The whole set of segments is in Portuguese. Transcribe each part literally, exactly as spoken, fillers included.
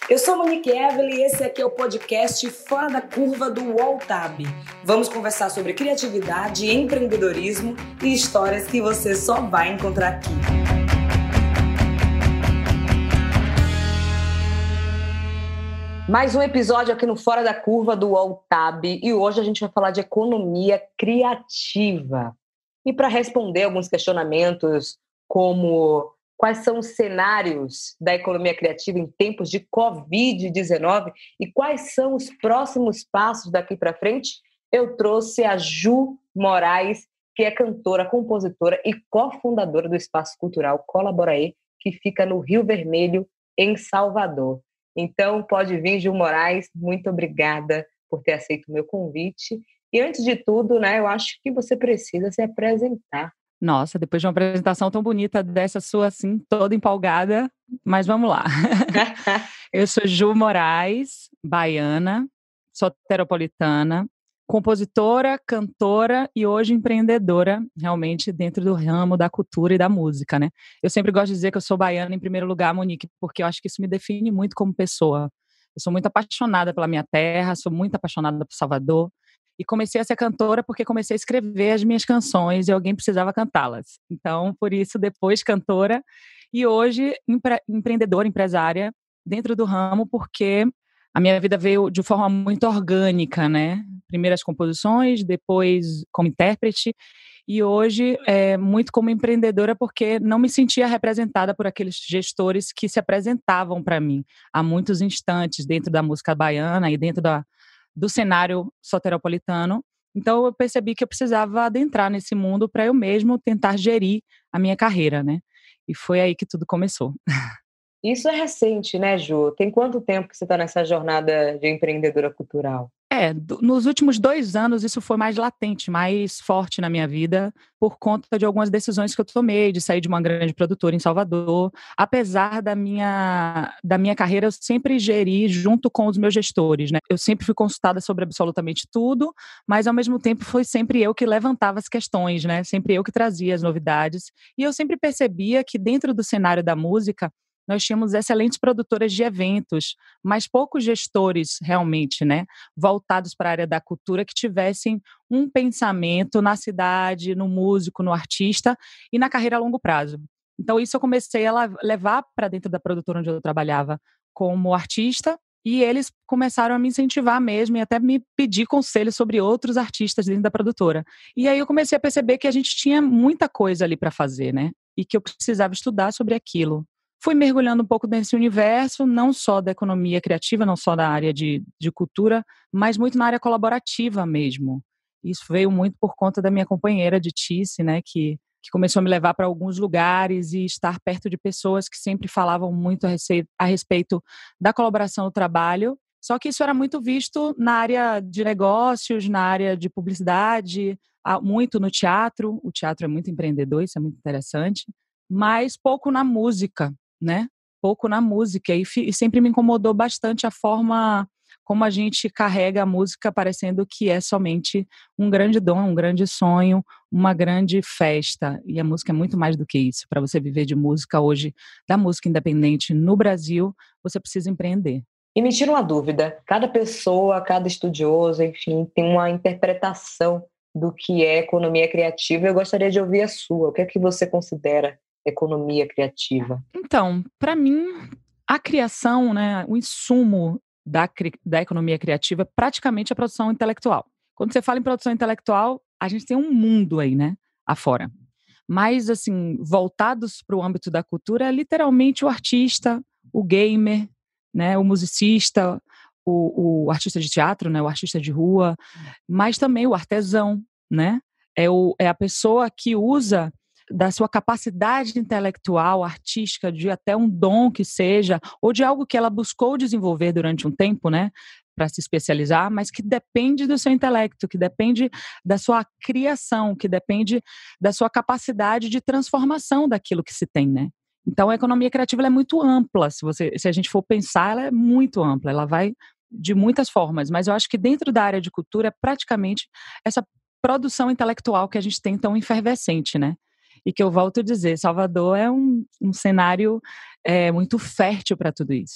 Eu sou Monique Evelyn e esse aqui é o podcast Fora da Curva do UOLTAB. Vamos conversar sobre criatividade, empreendedorismo e histórias que você só vai encontrar aqui. Mais um episódio aqui no Fora da Curva do UOLTAB e hoje a gente vai falar de economia criativa. E para responder alguns questionamentos como quais são os cenários da economia criativa em tempos de covid dezenove e quais são os próximos passos daqui para frente, eu trouxe a Ju Moraes, que é cantora, compositora e cofundadora do Espaço Cultural Colaboraê, que fica no Rio Vermelho, em Salvador. Então, pode vir, Ju Moraes, muito obrigada por ter aceito o meu convite. E antes de tudo, né, eu acho que você precisa se apresentar. Nossa, depois de uma apresentação tão bonita dessa sua, assim, toda empolgada, mas vamos lá. Eu sou Ju Moraes, baiana, soteropolitana, compositora, cantora e hoje empreendedora, realmente, dentro do ramo da cultura e da música, né? Eu sempre gosto de dizer que eu sou baiana em primeiro lugar, Monique, porque eu acho que isso me define muito como pessoa. Eu sou muito apaixonada pela minha terra, sou muito apaixonada por Salvador. E comecei a ser cantora porque comecei a escrever as minhas canções e alguém precisava cantá-las. Então, por isso, depois cantora. E hoje, empre- empreendedora, empresária, dentro do ramo, porque a minha vida veio de forma muito orgânica, né? Primeiro as composições, depois como intérprete. E hoje, é, muito como empreendedora, porque não me sentia representada por aqueles gestores que se apresentavam para mim há muitos instantes dentro da música baiana e dentro da do cenário soteropolitano. Então, eu percebi que eu precisava adentrar nesse mundo para eu mesmo tentar gerir a minha carreira, né? E foi aí que tudo começou. Isso é recente, né, Ju? Tem quanto tempo que você está nessa jornada de empreendedora cultural? É, do, nos últimos dois anos isso foi mais latente, mais forte na minha vida, por conta de algumas decisões que eu tomei, de sair de uma grande produtora em Salvador. Apesar da minha, da minha carreira, eu sempre geri junto com os meus gestores, né? Eu sempre fui consultada sobre absolutamente tudo, mas ao mesmo tempo foi sempre eu que levantava as questões, né? Sempre eu que trazia as novidades. E eu sempre percebia que dentro do cenário da música, nós tínhamos excelentes produtoras de eventos, mas poucos gestores realmente, né, voltados para a área da cultura que tivessem um pensamento na cidade, no músico, no artista e na carreira a longo prazo. Então isso eu comecei a levar para dentro da produtora onde eu trabalhava como artista e eles começaram a me incentivar mesmo e até me pedir conselhos sobre outros artistas dentro da produtora. E aí eu comecei a perceber que a gente tinha muita coisa ali para fazer, né, e que eu precisava estudar sobre aquilo. Fui mergulhando um pouco nesse universo, não só da economia criativa, não só da área de, de cultura, mas muito na área colaborativa mesmo. Isso veio muito por conta da minha companheira de Tice, né, que, que começou a me levar para alguns lugares e estar perto de pessoas que sempre falavam muito a respeito, a respeito da colaboração no trabalho. Só que isso era muito visto na área de negócios, na área de publicidade, muito no teatro. O teatro é muito empreendedor, isso é muito interessante, mas pouco na música, né? Pouco na música e, e sempre me incomodou bastante a forma como a gente carrega a música parecendo que é somente um grande dom, um grande sonho, uma grande festa. E a música é muito mais do que isso. Para você viver de música hoje, da música independente no Brasil, você precisa empreender. E me tira uma dúvida, cada pessoa, cada estudioso, enfim, tem uma interpretação do que é economia criativa. Eu gostaria de ouvir a sua. O que é que você considera economia criativa? Então, para mim, a criação, né, o insumo da, da economia criativa é praticamente a produção intelectual. Quando você fala em produção intelectual, a gente tem um mundo aí, né, afora. Mas, assim, voltados para o âmbito da cultura, é literalmente o artista, o gamer, né, o musicista, o, o artista de teatro, né, o artista de rua, mas também o artesão, né, é, o, é a pessoa que usa da sua capacidade intelectual, artística, de até um dom que seja, ou de algo que ela buscou desenvolver durante um tempo, né, para se especializar, mas que depende do seu intelecto, que depende da sua criação, que depende da sua capacidade de transformação daquilo que se tem, né? Então, a economia criativa ela é muito ampla, se, você, se a gente for pensar, ela é muito ampla, ela vai de muitas formas, mas eu acho que dentro da área de cultura é praticamente essa produção intelectual que a gente tem tão efervescente, né? E que eu volto a dizer, Salvador é um, um cenário é, muito fértil para tudo isso.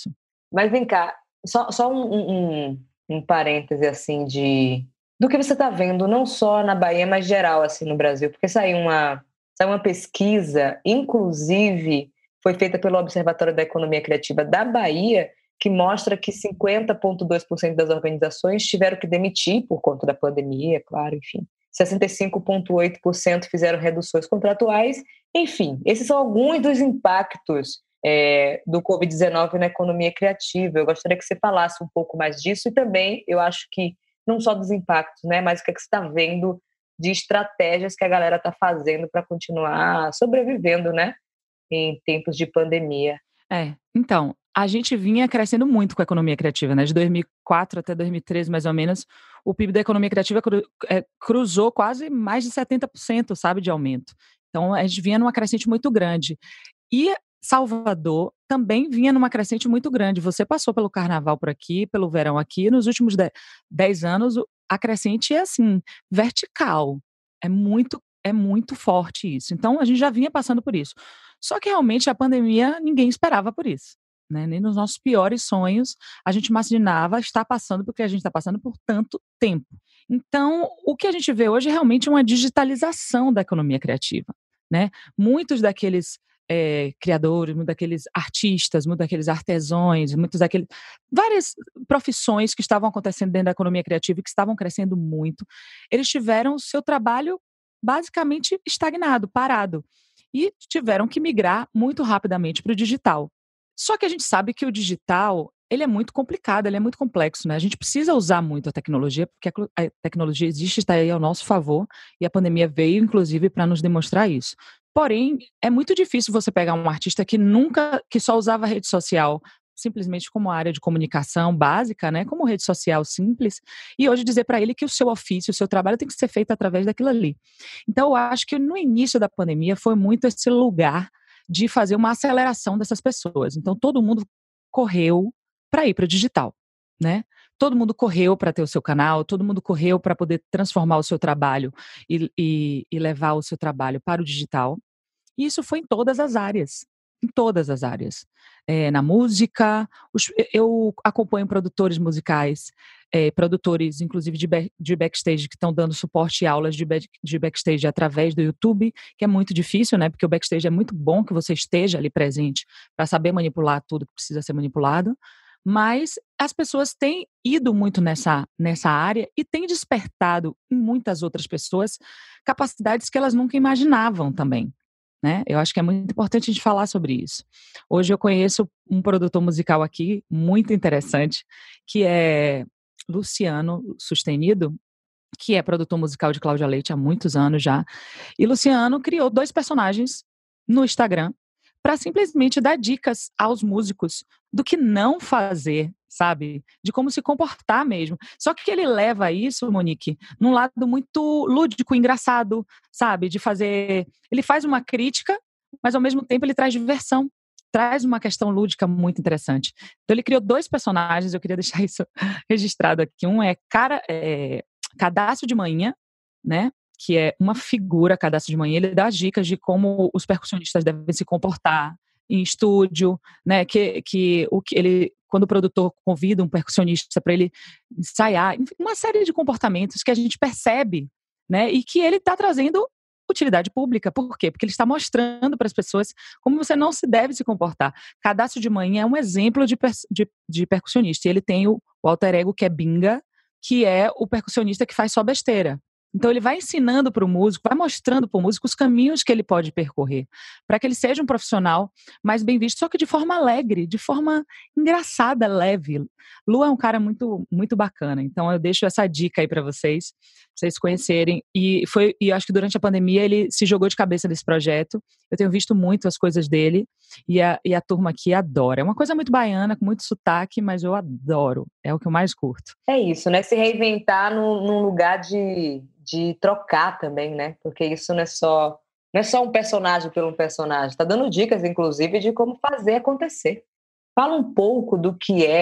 Mas vem cá, só, só um, um, um um parêntese, assim, de do que você está vendo, não só na Bahia, mas geral, assim, no Brasil. Porque saiu uma, saiu uma pesquisa, inclusive, foi feita pelo Observatório da Economia Criativa da Bahia, que mostra que cinquenta vírgula dois por cento das organizações tiveram que demitir por conta da pandemia, claro, enfim. sessenta e cinco vírgula oito por cento fizeram reduções contratuais. Enfim, esses são alguns dos impactos é, do covid dezenove na economia criativa. Eu gostaria que você falasse um pouco mais disso e também, eu acho que, não só dos impactos, né, mas o que, é que você está vendo de estratégias que a galera está fazendo para continuar sobrevivendo, né, em tempos de pandemia. É, então, a gente vinha crescendo muito com a economia criativa, né? De dois mil e quatro até dois mil e treze, mais ou menos, o P I B da economia criativa cru, é, cruzou quase mais de setenta por cento, sabe, de aumento. Então, a gente vinha numa crescente muito grande. E Salvador também vinha numa crescente muito grande. Você passou pelo carnaval por aqui, pelo verão aqui, nos últimos dez anos, a crescente é assim, vertical. É muito, é muito forte isso. Então, a gente já vinha passando por isso. Só que realmente a pandemia ninguém esperava por isso. Né? Nem nos nossos piores sonhos a gente imaginava estar passando porque a gente está passando por tanto tempo. Então, o que a gente vê hoje é realmente uma digitalização da economia criativa. Né? Muitos daqueles é, criadores, muitos daqueles artistas, muitos daqueles artesãos, muitos daqueles... várias profissões que estavam acontecendo dentro da economia criativa e que estavam crescendo muito, eles tiveram o seu trabalho basicamente estagnado, parado. E tiveram que migrar muito rapidamente para o digital. Só que a gente sabe que o digital, ele é muito complicado, ele é muito complexo, né? A gente precisa usar muito a tecnologia, porque a tecnologia existe, está aí ao nosso favor, e a pandemia veio, inclusive, para nos demonstrar isso. Porém, é muito difícil você pegar um artista que nunca, que só usava rede social simplesmente como área de comunicação básica, né, como rede social simples, e hoje dizer para ele que o seu ofício, o seu trabalho tem que ser feito através daquilo ali. Então, eu acho que no início da pandemia foi muito esse lugar de fazer uma aceleração dessas pessoas. Então, todo mundo correu para ir para o digital, né? Todo mundo correu para ter o seu canal, todo mundo correu para poder transformar o seu trabalho e, e, e levar o seu trabalho para o digital. E isso foi em todas as áreas, em todas as áreas. É, na música, os, eu acompanho produtores musicais, é, produtores, inclusive, de, back, de backstage, que estão dando suporte e aulas de, back, de backstage através do YouTube, que é muito difícil, né? Porque o backstage é muito bom que você esteja ali presente para saber manipular tudo que precisa ser manipulado. Mas as pessoas têm ido muito nessa, nessa área e têm despertado em muitas outras pessoas capacidades que elas nunca imaginavam também. Né? Eu acho que é muito importante a gente falar sobre isso. Hoje eu conheço um produtor musical aqui, muito interessante, que é Luciano Sustenido, que é produtor musical de Cláudia Leite há muitos anos já. E Luciano criou dois personagens no Instagram para simplesmente dar dicas aos músicos do que não fazer, sabe? De como se comportar mesmo. Só que ele leva isso, Monique, num lado muito lúdico, engraçado, sabe? De fazer... Ele faz uma crítica, mas ao mesmo tempo ele traz diversão. Traz uma questão lúdica muito interessante. Então ele criou dois personagens, eu queria deixar isso registrado aqui. Um é, cara, é Cadastro de Manhã, né? Que é uma figura, Cadastro de Manhã, ele dá dicas de como os percussionistas devem se comportar em estúdio, né? Que, que, o que ele, quando o produtor convida um percussionista para ele ensaiar, uma série de comportamentos que a gente percebe, né? E que ele está trazendo utilidade pública. Por quê? Porque ele está mostrando para as pessoas como você não se deve se comportar. Cadastro de Manhã é um exemplo de, de, de percussionista. E ele tem o, o alter ego, que é Binga, que é o percussionista que faz só besteira. Então, ele vai ensinando para o músico, vai mostrando para o músico os caminhos que ele pode percorrer, para que ele seja um profissional mais bem visto, só que de forma alegre, de forma engraçada, leve. Lu é um cara muito, muito bacana, então eu deixo essa dica aí para vocês, vocês conhecerem. E, foi, e acho que durante a pandemia ele se jogou de cabeça nesse projeto. Eu tenho visto muito as coisas dele e a, e a turma aqui adora. É uma coisa muito baiana, com muito sotaque, mas eu adoro. É o que eu mais curto. É isso, né? Se reinventar num, num lugar de, de trocar também, né? Porque isso não é só, não é só um personagem pelo um personagem. Tá dando dicas, inclusive, de como fazer acontecer. Fala um pouco do que é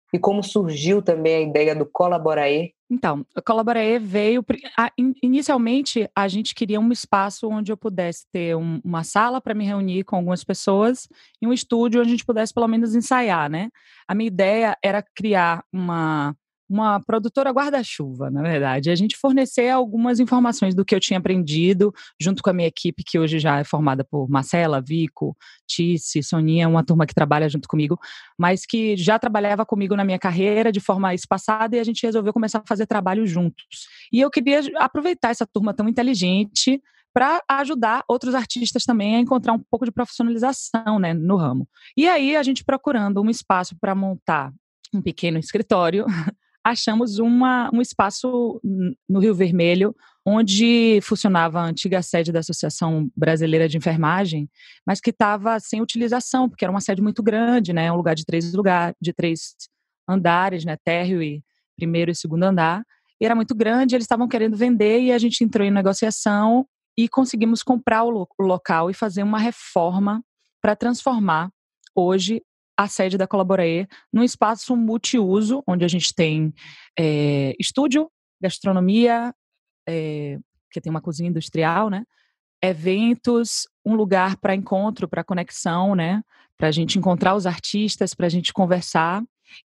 e como surgiu também a ideia do Colaboraê? Então, o Colaboraê veio... a- in- Inicialmente, a gente queria um espaço onde eu pudesse ter um- uma sala para me reunir com algumas pessoas e um estúdio onde a gente pudesse pelo menos ensaiar, né? A minha ideia era criar uma, uma produtora guarda-chuva, na verdade. A gente fornecer algumas informações do que eu tinha aprendido junto com a minha equipe, que hoje já é formada por Marcela, Vico, Tice, Soninha, uma turma que trabalha junto comigo, mas que já trabalhava comigo na minha carreira de forma espaçada e a gente resolveu começar a fazer trabalho juntos. E eu queria aproveitar essa turma tão inteligente para ajudar outros artistas também a encontrar um pouco de profissionalização, né, no ramo. E aí, a gente procurando um espaço para montar um pequeno escritório, achamos uma, um espaço no Rio Vermelho, onde funcionava a antiga sede da Associação Brasileira de Enfermagem, mas que estava sem utilização, porque era uma sede muito grande, né, um lugar de três, lugar, de três andares, né, térreo e primeiro e segundo andar, e era muito grande, eles estavam querendo vender e a gente entrou em negociação e conseguimos comprar o, lo- o local e fazer uma reforma para transformar hoje a sede da Colaboraê num espaço multiuso, onde a gente tem é, estúdio, gastronomia, é, que tem uma cozinha industrial, né? Eventos, um lugar para encontro, para conexão, né? Para a gente encontrar os artistas, para a gente conversar.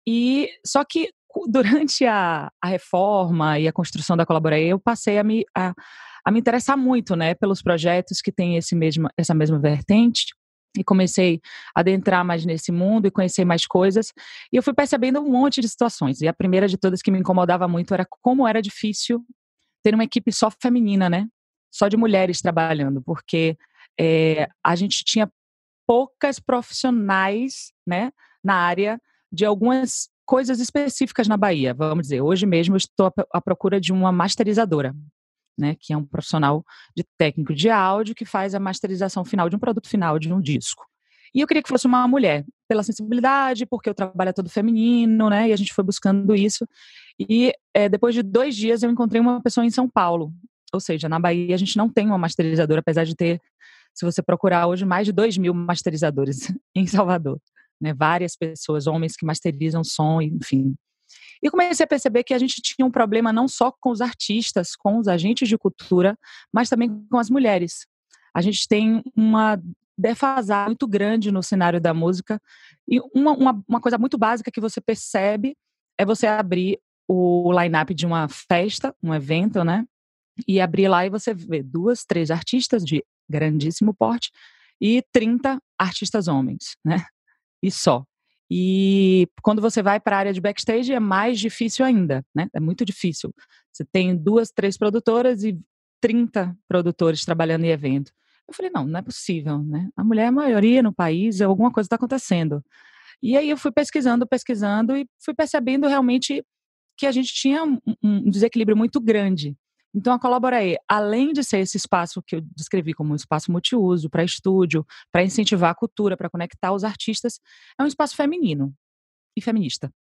E só que durante a, a reforma e a construção da Colaboraê, eu passei a me, a, a me interessar muito, né? Pelos projetos que têm esse mesmo, essa mesma vertente. E comecei a adentrar mais nesse mundo e conhecer mais coisas. E eu fui percebendo um monte de situações. E a primeira de todas que me incomodava muito era como era difícil ter uma equipe só feminina, né? Só de mulheres trabalhando, porque é, a gente tinha poucas profissionais, né, na área de algumas coisas específicas na Bahia, vamos dizer. Hoje mesmo eu estou à à procura de uma masterizadora, né, que é um profissional de técnico de áudio que faz a masterização final de um produto final, de um disco. E eu queria que fosse uma mulher, pela sensibilidade, porque o trabalho é todo feminino, né, e a gente foi buscando isso. E é, depois de dois dias eu encontrei uma pessoa em São Paulo, ou seja, na Bahia a gente não tem uma masterizadora, apesar de ter, se você procurar hoje, mais de dois mil masterizadores em Salvador, né, várias pessoas, homens que masterizam som, enfim. E comecei a perceber que a gente tinha um problema não só com os artistas, com os agentes de cultura, mas também com as mulheres. A gente tem uma defasagem muito grande no cenário da música. E uma, uma, uma coisa muito básica que você percebe é você abrir o line-up de uma festa, um evento, né? E abrir lá e você vê duas, três artistas de grandíssimo porte e trinta artistas homens, né? E só. E quando você vai para a área de backstage é mais difícil ainda, né? É muito difícil. Você tem duas, três produtoras e trinta produtores trabalhando em evento. Eu falei, não, não é possível, né? A mulher é a maioria no país, alguma coisa está acontecendo. E aí eu fui pesquisando, pesquisando e fui percebendo realmente que a gente tinha um, um desequilíbrio muito grande. Então, a Colaboraê, além de ser esse espaço que eu descrevi como um espaço multiuso, para estúdio, para incentivar a cultura, para conectar os artistas, é um espaço feminino e feminista.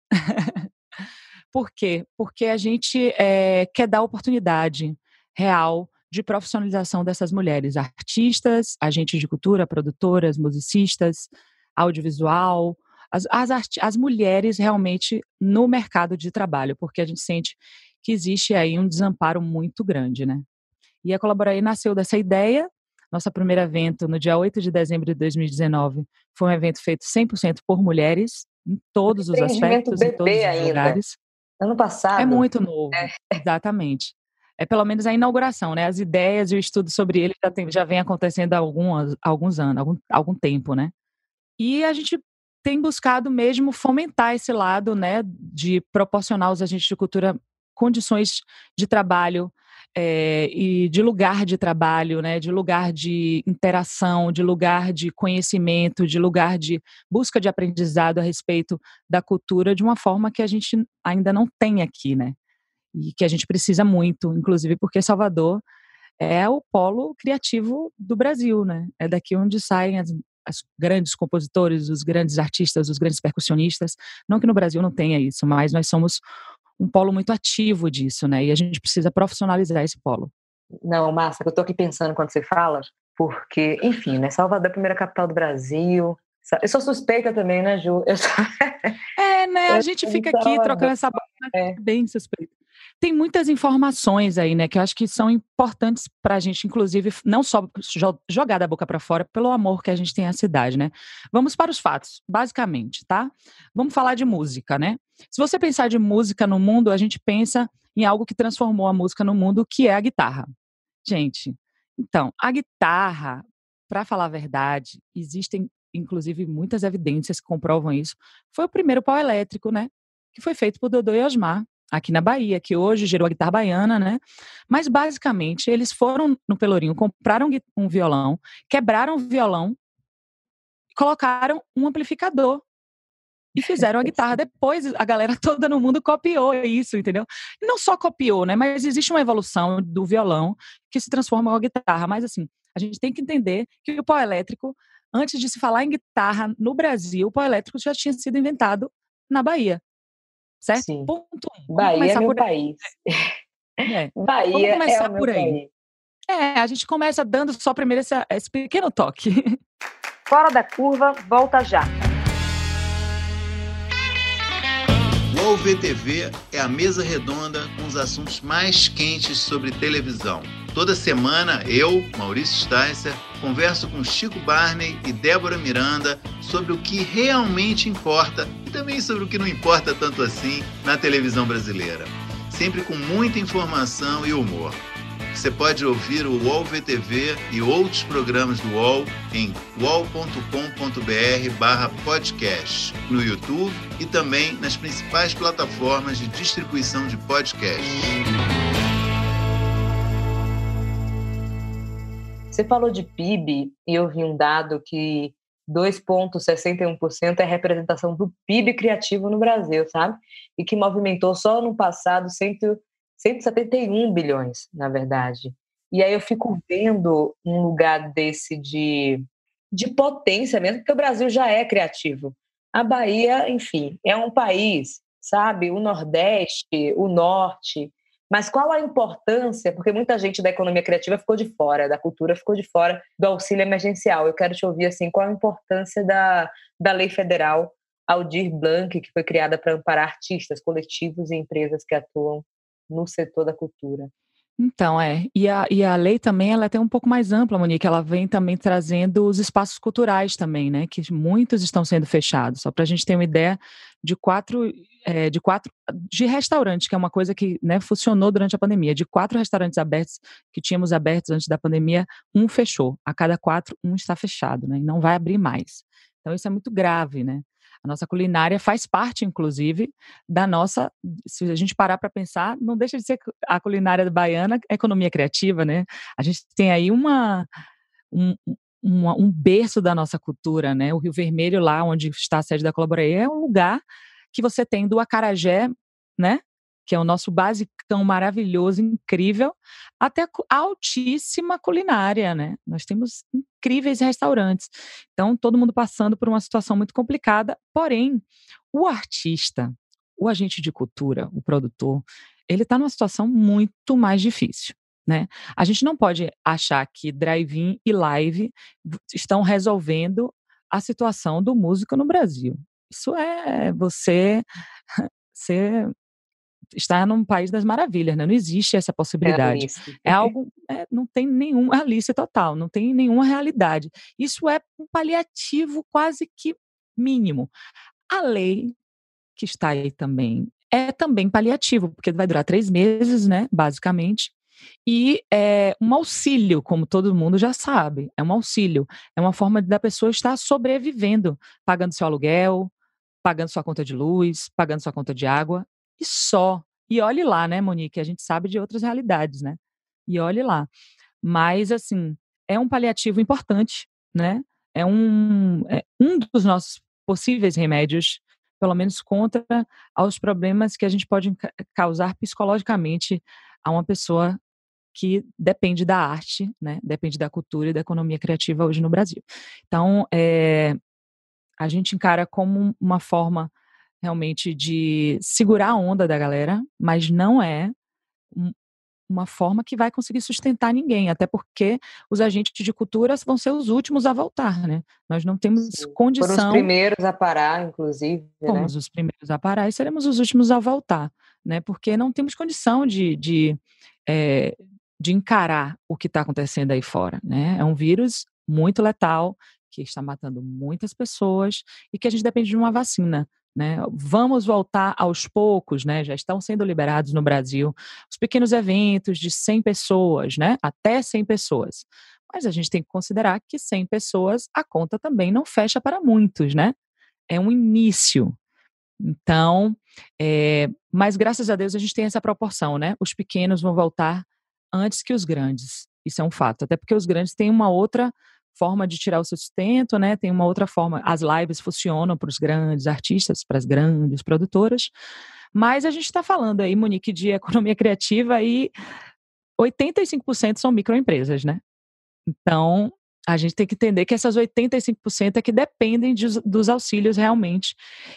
Por quê? Porque a gente é, quer dar oportunidade real de profissionalização dessas mulheres, artistas, agentes de cultura, produtoras, musicistas, audiovisual, as, as, as mulheres realmente no mercado de trabalho, porque a gente sente que existe aí um desamparo muito grande, né? E a Colaboraí nasceu dessa ideia. Nosso primeiro evento, no dia oito de dezembro de dois mil e dezenove, foi um evento feito cem por cento por mulheres, em todos os Empreendimento aspectos, em todos bebê os ainda. lugares. Ano É passado. muito novo, exatamente. É pelo menos a inauguração, né? As ideias e o estudo sobre ele já, tem, já vem acontecendo há alguns, alguns anos, algum, algum tempo, né? E a gente tem buscado mesmo fomentar esse lado, né, de proporcionar aos agentes de cultura condições de trabalho é, e de lugar de trabalho, né, de lugar de interação, de lugar de conhecimento, de lugar de busca de aprendizado a respeito da cultura de uma forma que a gente ainda não tem aqui, né, e que a gente precisa muito, inclusive porque Salvador é o polo criativo do Brasil, né? É daqui onde saem as, as grandes compositores, os grandes artistas, os grandes percussionistas. Não que no Brasil não tenha isso, mas nós somos um polo muito ativo disso, né? E a gente precisa profissionalizar esse polo. Não, Márcia, eu estou aqui pensando quando você fala, porque, enfim, né? Salvador é a primeira capital do Brasil. Eu sou suspeita também, né, Ju? Eu sou... É, né? a gente fica aqui trocando essa bola, é. bem suspeito. Tem muitas informações aí, né, que eu acho que são importantes para a gente, inclusive, não só jogar da boca para fora, pelo amor que a gente tem à cidade, né? Vamos para os fatos, basicamente, tá? Vamos falar de música, né? Se você pensar de música no mundo, a gente pensa em algo que transformou a música no mundo, que é a guitarra. Gente, então, a guitarra, para falar a verdade, existem, inclusive, muitas evidências que comprovam isso. Foi o primeiro pau elétrico, né? Que foi feito por Dodô e Osmar, aqui na Bahia, que hoje gerou a guitarra baiana, né? Mas, basicamente, eles foram no Pelourinho, compraram um violão, quebraram o violão, colocaram um amplificador e fizeram a guitarra. Depois, a galera toda no mundo copiou isso, entendeu? E não só copiou, né? Mas existe uma evolução do violão que se transforma em guitarra. Mas, assim, a gente tem que entender que o pau elétrico, antes de se falar em guitarra no Brasil, o pau elétrico já tinha sido inventado na Bahia. Certo? Sim. Ponto um. Bahia é meu país. É. Bahia Vamos começar é o meu por aí. país. É, a gente começa dando só primeiro esse, esse pequeno toque. Fora da curva, volta já. O U O L V T V é a mesa redonda com os assuntos mais quentes sobre televisão. Toda semana, eu, Maurício Sticer, converso com Chico Barney e Débora Miranda sobre o que realmente importa e também sobre o que não importa tanto assim na televisão brasileira. Sempre com muita informação e humor. Você pode ouvir o U O L V T V e outros programas do U O L em uol ponto com ponto br barra podcast, no YouTube e também nas principais plataformas de distribuição de podcasts. Você falou de P I B e eu vi um dado que dois vírgula sessenta e um por cento é a representação do P I B criativo no Brasil, sabe? E que movimentou só no passado cento, cento e setenta e um bilhões, na verdade. E aí eu fico vendo um lugar desse de, de potência mesmo, porque o Brasil já é criativo. A Bahia, enfim, é um país, sabe? O Nordeste, o Norte... Mas qual a importância, porque muita gente da economia criativa ficou de fora, da cultura ficou de fora do auxílio emergencial. Eu quero te ouvir, assim, qual a importância da, da lei federal Aldir Blanc, que foi criada para amparar artistas, coletivos e empresas que atuam no setor da cultura. Então, é. E a, e a lei também, ela é até um pouco mais ampla, Monique. Ela vem também trazendo os espaços culturais também, né? Que muitos estão sendo fechados. Só para a gente ter uma ideia de quatro, é, de quatro, de restaurantes, que é uma coisa que, né, funcionou durante a pandemia. De quatro restaurantes abertos, que tínhamos abertos antes da pandemia, um fechou. A cada quatro, um está fechado, né? E não vai abrir mais. Então, isso é muito grave, né? A nossa culinária faz parte, inclusive, da nossa... Se a gente parar para pensar, não deixa de ser a culinária baiana, a economia criativa, né? A gente tem aí uma, um, uma, um berço da nossa cultura, né? O Rio Vermelho, lá onde está a sede da Colaboraí, é um lugar que você tem do acarajé, né? Que é o nosso basicão maravilhoso, incrível, até a altíssima culinária, né? Nós temos incríveis restaurantes. Então, todo mundo passando por uma situação muito complicada, porém, o artista, o agente de cultura, o produtor, ele está numa situação muito mais difícil, né? A gente não pode achar que drive-in e live estão resolvendo a situação do músico no Brasil. Isso é você... ser está num país das maravilhas, né? Não existe essa possibilidade. É, é algo, é, não tem nenhuma Alice total, não tem nenhuma realidade. Isso é um paliativo quase que mínimo. A lei que está aí também é também paliativo, porque vai durar três meses, né? Basicamente. E é um auxílio, como todo mundo já sabe, é um auxílio, é uma forma da pessoa estar sobrevivendo, pagando seu aluguel, pagando sua conta de luz, pagando sua conta de água, e só. E olhe lá, né, Monique? A gente sabe de outras realidades, né? E olhe lá. Mas, assim, é um paliativo importante, né? É um, é um dos nossos possíveis remédios, pelo menos contra aos problemas que a gente pode causar psicologicamente a uma pessoa que depende da arte, né? Depende da cultura e da economia criativa hoje no Brasil. Então, é, a gente encara como uma forma realmente de segurar a onda da galera, mas não é um, uma forma que vai conseguir sustentar ninguém, até porque os agentes de cultura vão ser os últimos a voltar, né? Nós não temos Sim. Foram os condição... primeiros a parar, inclusive, né? Fomos os primeiros a parar e seremos os últimos a voltar, né? Porque não temos condição de, de, é, de encarar o que está acontecendo aí fora, né? É um vírus muito letal, que está matando muitas pessoas e que a gente depende de uma vacina, né? Vamos voltar aos poucos, né? Já estão sendo liberados no Brasil os pequenos eventos de cem pessoas, né? Até cem pessoas. Mas a gente tem que considerar que cem pessoas, a conta também não fecha para muitos, né? É um início. Então, é, mas graças a Deus a gente tem essa proporção, né? Os pequenos vão voltar antes que os grandes. Isso é um fato. Até porque os grandes têm uma outra forma de tirar o seu sustento, né? Tem uma outra forma. As lives funcionam para os grandes artistas, para as grandes produtoras. Mas a gente está falando aí, Monique, de economia criativa e oitenta e cinco por cento são microempresas, né? Então, a gente tem que entender que essas oitenta e cinco por cento é que dependem de, dos auxílios realmente.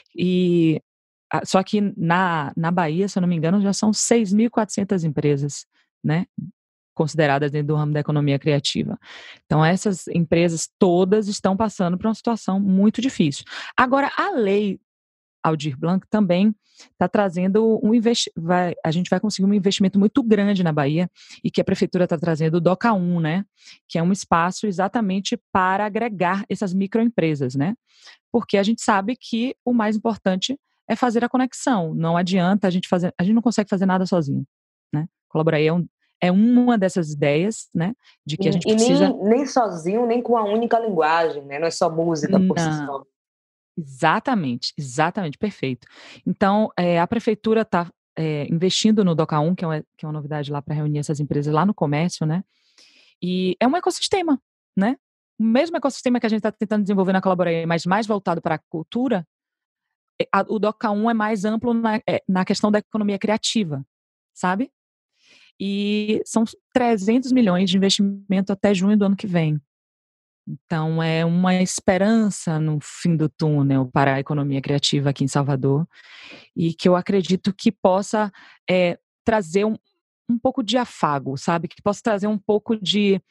E, só que na, na Bahia, se eu não me engano, já são seis mil e quatrocentas empresas, né, consideradas dentro do ramo da economia criativa. Então, essas empresas todas estão passando por uma situação muito difícil. Agora, a lei Aldir Blanc também está trazendo um investimento, a gente vai conseguir um investimento muito grande na Bahia e que a prefeitura está trazendo o DOCA um, né, que é um espaço exatamente para agregar essas microempresas, né, porque a gente sabe que o mais importante é fazer a conexão, não adianta a gente fazer, a gente não consegue fazer nada sozinho, né, Colaborar é, um, é uma dessas ideias, né, de que a gente e precisa... nem, nem sozinho, nem com a única linguagem, né, não é só música por si só. Exatamente, exatamente, perfeito. Então, é, a prefeitura está é, investindo no DOCA um, que é uma, que é uma novidade lá para reunir essas empresas lá no comércio, né? E é um ecossistema, né? O mesmo ecossistema que a gente está tentando desenvolver na Colaborar, mas mais voltado para a cultura, a, o DOCA um é mais amplo na, é, na questão da economia criativa, sabe? E são trezentos milhões de investimento até junho do ano que vem. Então, é uma esperança no fim do túnel para a economia criativa aqui em Salvador e que eu acredito que possa é, trazer um, um pouco de afago, sabe? Que possa trazer um pouco de,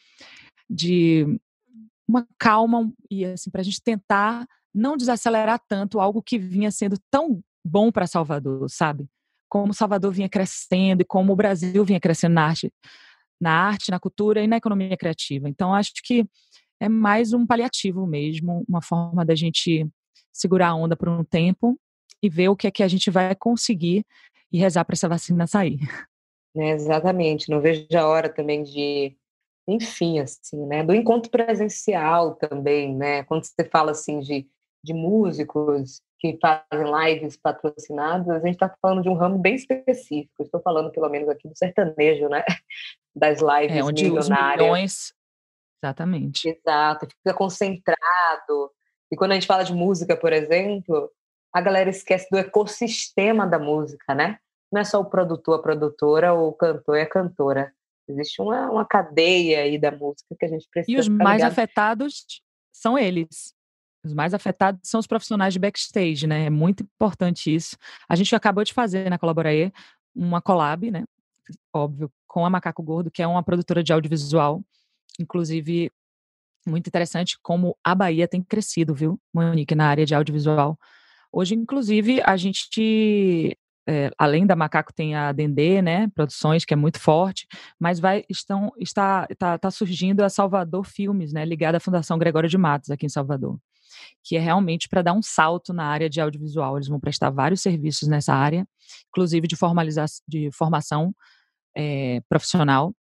de uma calma e assim, para a gente tentar não desacelerar tanto algo que vinha sendo tão bom para Salvador, sabe? Como Salvador vinha crescendo e como o Brasil vinha crescendo na arte, na arte, na cultura e na economia criativa. Então, acho que é mais um paliativo mesmo, uma forma da gente segurar a onda por um tempo e ver o que é que a gente vai conseguir e rezar para essa vacina sair. É, exatamente, não vejo a hora também de, enfim, assim, né, do encontro presencial também, né, quando você fala, assim, de, de músicos que fazem lives patrocinadas, a gente está falando de um ramo bem específico, estou falando pelo menos aqui do sertanejo, né, das lives é, onde milionárias. Os milhões... Exatamente. Exato, fica concentrado. E quando a gente fala de música, por exemplo, a galera esquece do ecossistema da música, né? Não é só o produtor, a produtora, ou o cantor e a cantora. Existe uma, uma cadeia aí da música que a gente precisa. E os ficar mais ligado. afetados são eles. Os mais afetados são os profissionais de backstage, né? É muito importante isso. A gente acabou de fazer na Colaboraê uma collab, né? Óbvio, com a Macaco Gordo, que é uma produtora de audiovisual. Inclusive, muito interessante como a Bahia tem crescido, viu, Monique, na área de audiovisual. Hoje, inclusive, a gente, é, além da Macaco, tem a Dendê, né, Produções, que é muito forte, mas vai, estão, está, está, está surgindo a Salvador Filmes, né, ligada à Fundação Gregório de Matos, aqui em Salvador, que é realmente para dar um salto na área de audiovisual. Eles vão prestar vários serviços nessa área, inclusive de, formalização, de formação é, profissional.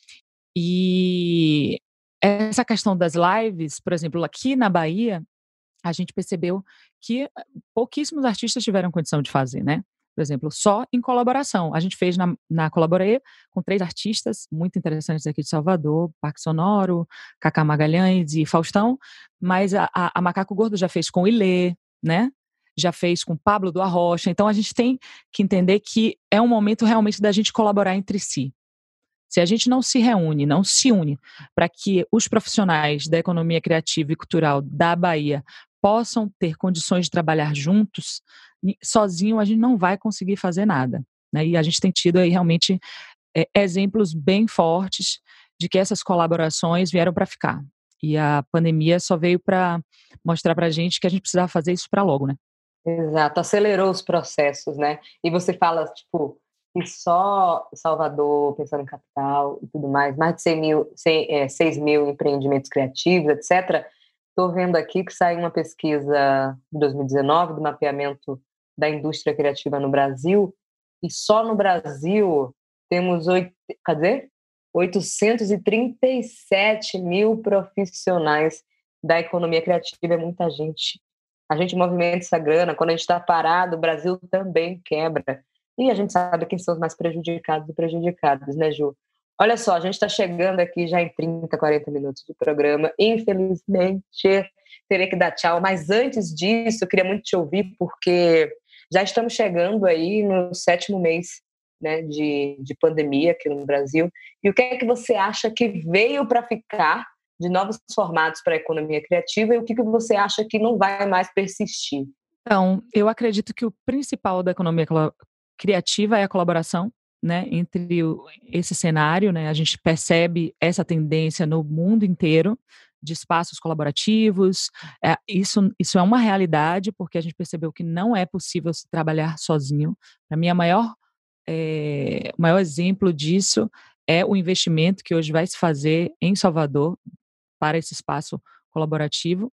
E essa questão das lives, por exemplo, aqui na Bahia, a gente percebeu que pouquíssimos artistas tiveram condição de fazer, né? Por exemplo, só em colaboração. A gente fez na, na Colaboraê com três artistas muito interessantes aqui de Salvador, Parque Sonoro, Cacá Magalhães e Faustão, mas a, a, a Macaco Gordo já fez com o Ilê, né? Já fez com Pablo do Arrocha. Então, a gente tem que entender que é um momento realmente da gente colaborar entre si. Se a gente não se reúne, não se une para que os profissionais da economia criativa e cultural da Bahia possam ter condições de trabalhar juntos, sozinho a gente não vai conseguir fazer nada, né? E a gente tem tido aí realmente é, exemplos bem fortes de que essas colaborações vieram para ficar. E a pandemia só veio para mostrar para a gente que a gente precisava fazer isso para logo, né? Exato, acelerou os processos, né? E você fala, tipo, que só Salvador, pensando em capital e tudo mais, mais de seis mil, seis mil empreendimentos criativos, etcétera. Estou vendo aqui que saiu uma pesquisa de dois mil e dezenove do mapeamento da indústria criativa no Brasil, e só no Brasil temos oito, quer dizer, oitocentos e trinta e sete mil profissionais da economia criativa. É muita gente. A gente movimenta essa grana, quando a gente está parado, o Brasil também quebra. E a gente sabe quem são os mais prejudicados e prejudicados, né, Ju? Olha só, a gente está chegando aqui já em trinta, quarenta minutos de programa. Infelizmente, terei que dar tchau. Mas antes disso, eu queria muito te ouvir, porque já estamos chegando aí no sétimo mês, né, de, de pandemia aqui no Brasil. E o que é que você acha que veio para ficar de novos formatos para a economia criativa, e o que, que você acha que não vai mais persistir? Então, eu acredito que o principal da economia criativa é a colaboração, né, entre o, esse cenário, né, a gente percebe essa tendência no mundo inteiro de espaços colaborativos. É, isso, isso é uma realidade, porque a gente percebeu que não é possível se trabalhar sozinho. Para mim, a maior, é, o maior exemplo disso é o investimento que hoje vai se fazer em Salvador para esse espaço colaborativo.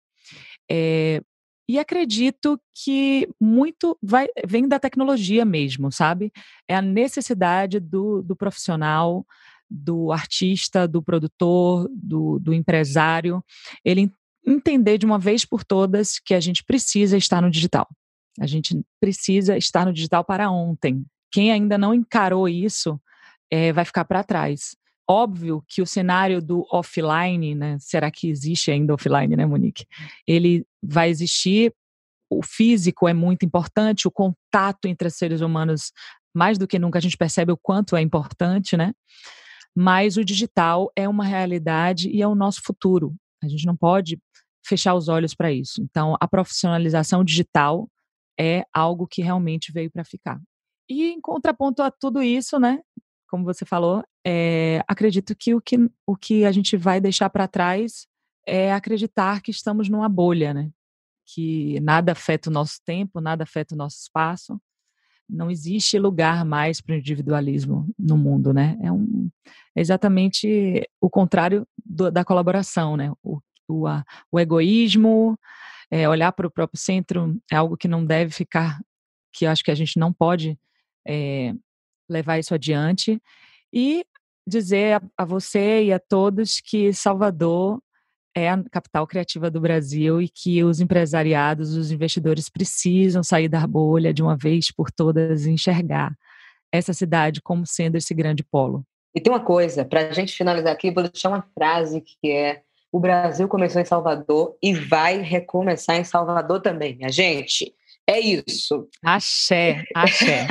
É, e acredito que muito vai, vem da tecnologia mesmo, sabe? É a necessidade do, do profissional, do artista, do produtor, do, do empresário, ele entender de uma vez por todas que a gente precisa estar no digital. A gente precisa estar no digital para ontem. Quem ainda não encarou isso é, vai ficar para trás. Óbvio que o cenário do offline, né? Será que existe ainda offline, né, Monique? Ele vai existir, o físico é muito importante, o contato entre os seres humanos, mais do que nunca a gente percebe o quanto é importante, né? Mas o digital é uma realidade e é o nosso futuro. A gente não pode fechar os olhos para isso. Então, a profissionalização digital é algo que realmente veio para ficar. E em contraponto a tudo isso, né? Como você falou, é, acredito que o, que o que a gente vai deixar para trás é acreditar que estamos numa bolha, né? Que nada afeta o nosso tempo, nada afeta o nosso espaço. Não existe lugar mais para o individualismo no mundo, né? É, um, é exatamente o contrário do, da colaboração, né? O, o, a, o egoísmo, é, olhar para o próprio centro é algo que não deve ficar, que eu acho que a gente não pode é, levar isso adiante, e dizer a, a você e a todos que Salvador é a capital criativa do Brasil e que os empresariados, os investidores precisam sair da bolha de uma vez por todas e enxergar essa cidade como sendo esse grande polo. E tem uma coisa, para a gente finalizar aqui, vou deixar uma frase que é: o Brasil começou em Salvador e vai recomeçar em Salvador também, minha gente. É isso. Axé, axé.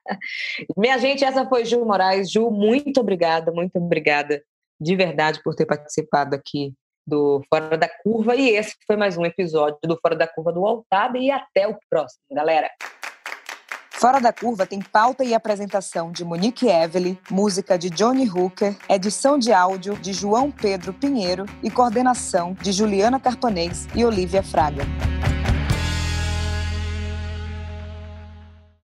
Minha gente, essa foi Ju Moraes. Ju, muito obrigada, muito obrigada de verdade por ter participado aqui do Fora da Curva. E esse foi mais um episódio do Fora da Curva do Altab. E até o próximo, galera. Fora da Curva tem pauta e apresentação de Monique Evely, música de Johnny Hooker, edição de áudio de João Pedro Pinheiro e coordenação de Juliana Carpanês e Olívia Fraga.